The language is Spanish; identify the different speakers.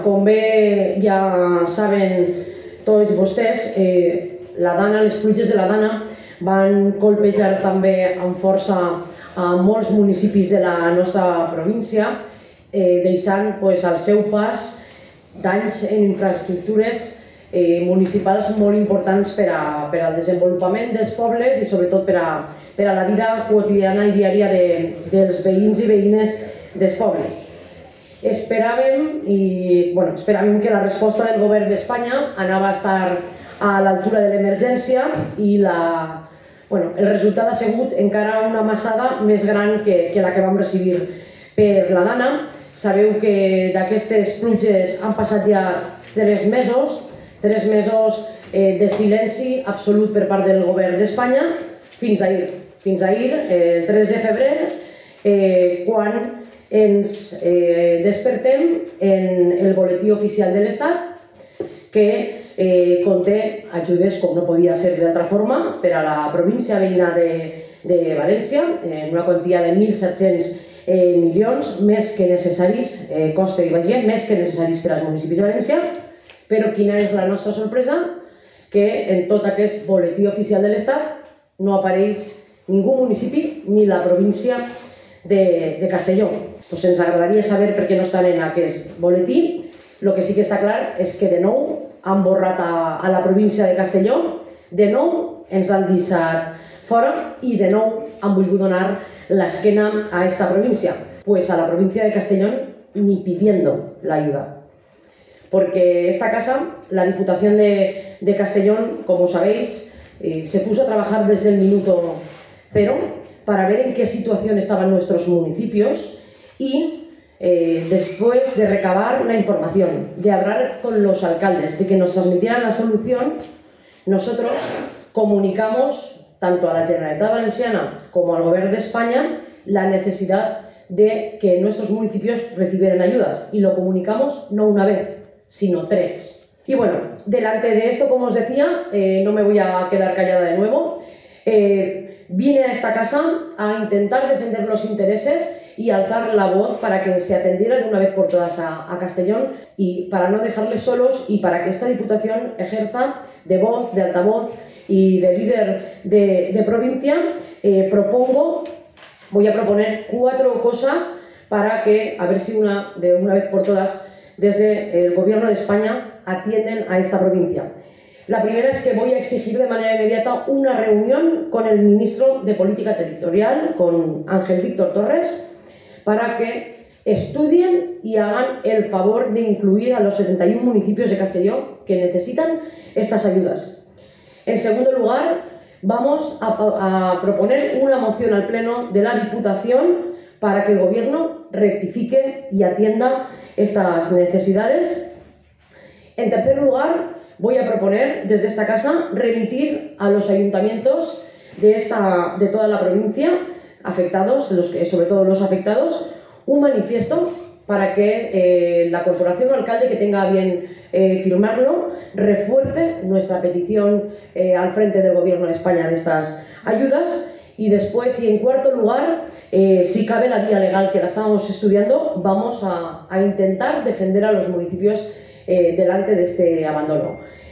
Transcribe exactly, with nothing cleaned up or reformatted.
Speaker 1: Com bé ja saben tots vostès, eh, la Dana, les pluges de la Dana van colpejar també amb força a molts municipis de la nostra província, eh, deixant pues, al seu pas danys en infraestructures eh, municipals molt importants per, a, per al desenvolupament dels pobles i sobretot per a, per a la vida quotidiana i diària de, dels veïns i veïnes dels pobles. Esperàvem, i, bueno, esperàvem que la resposta del govern d'Espanya anava a estar a l'altura de l'emergència i la, bueno, el resultat ha sigut encara una massada més gran que, que la que vam recibir per la Dana. Sabeu que d'aquestes pluges han passat ja tres mesos, tres mesos eh, de silenci absolut per part del govern d'Espanya fins ahir, fins ahir, eh, el tres de febrer, eh, quan ens eh, despertem en el boletí oficial de l'Estat que eh, conté ajudes, com no podia ser d'altra forma, per a la província veïna de, de València, en una quantia de mil set-cents eh, milions, més que necessaris, eh, costa i valia, més que necessaris per als municipis de València, però quina és la nostra sorpresa? Que en tot aquest boletí oficial de l'Estat no apareix ningú municipi ni la província de, de Castelló. Pues ens agradaria saber per què no estan en aquest boletí. El que sí que està clar és que de nou han borrat a, a la província de Castelló, de nou ens han deixat fora i de nou han volgut donar l'esquena a esta província. Pues a la provincia de Castellón ni pidiendo la ayuda. Porque esta casa, la Diputación de, de Castellón, como sabéis, eh, se puso a trabajar desde el minuto cero para ver en qué situación estaban nuestros municipios y eh, después de recabar la información, de hablar con los alcaldes, de que nos transmitieran la solución, nosotros comunicamos tanto a la Generalitat Valenciana como al Gobierno de España la necesidad de que nuestros municipios recibieran ayudas y lo comunicamos no una vez, sino tres. Y bueno, delante de esto, como os decía, eh, no me voy a quedar callada de nuevo. Eh, vine a esta casa a intentar defender los intereses y alzar la voz para que se atendiera de una vez por todas a, a Castellón y para no dejarles solos y para que esta Diputación ejerza de voz, de altavoz y de líder de, de provincia. Eh, propongo, voy a proponer cuatro cosas para que, a ver si una, de una vez por todas, desde el Gobierno de España atienden a esta provincia. La primera es que voy a exigir de manera inmediata una reunión con el ministro de Política Territorial, con Ángel Víctor Torres, para que estudien y hagan el favor de incluir a los setenta y un municipios de Castelló que necesitan estas ayudas. En segundo lugar, vamos a, a proponer una moción al Pleno de la Diputación para que el Gobierno rectifique y atienda estas necesidades. En tercer lugar, voy a proponer desde esta casa remitir a los ayuntamientos de, esta, de toda la provincia afectados, los, sobre todo los afectados, un manifiesto para que eh, la corporación o alcalde que tenga a bien eh, firmarlo refuerce nuestra petición eh, al frente del Gobierno de España de estas ayudas. Y después, y en cuarto lugar, eh, si cabe la vía legal que la estábamos estudiando, vamos a, a intentar defender a los municipios eh, delante de este abandono.